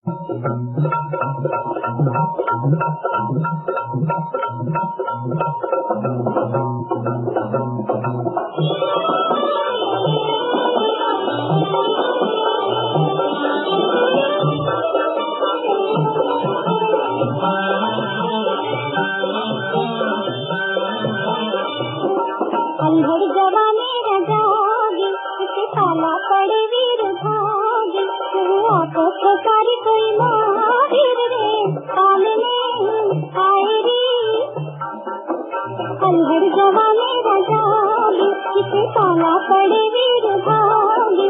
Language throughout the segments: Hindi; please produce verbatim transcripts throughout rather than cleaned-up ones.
अल्हड़ जवानी रजागी इसे ताला पड़े वीर भागी वो आपस सारी कोई माहिर रे सामने आए रे। अल्हड़ जवानी रजागी इसे ताला पड़े वीर भागी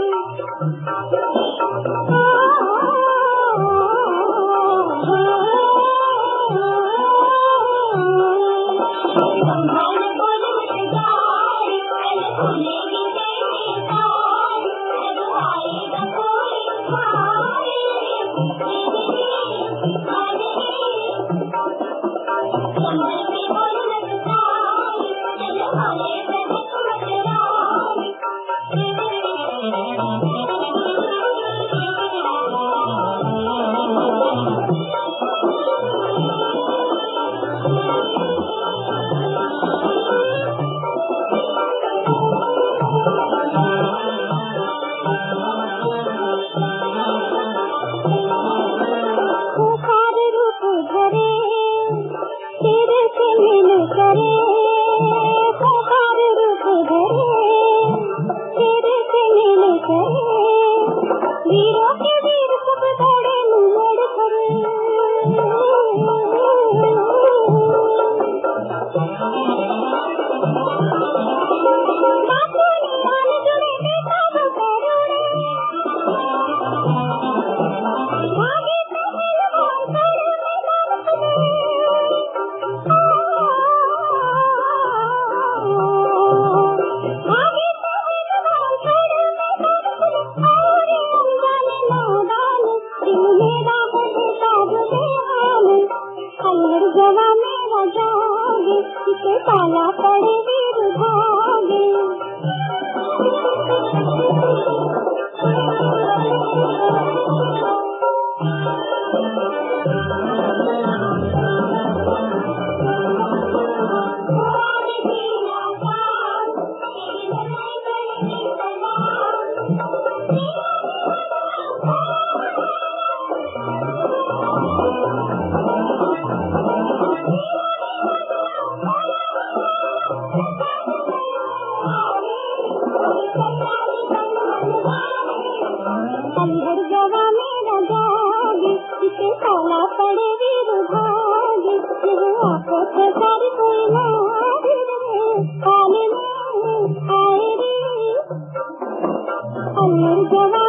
ताला पड़े वीर भागे अल्हड़ जवानी रजागी इसे ताला पड़े वीर भागी वो आपस सारी कोई माहिर रे सामने आए रे। अल्हड़ जवानी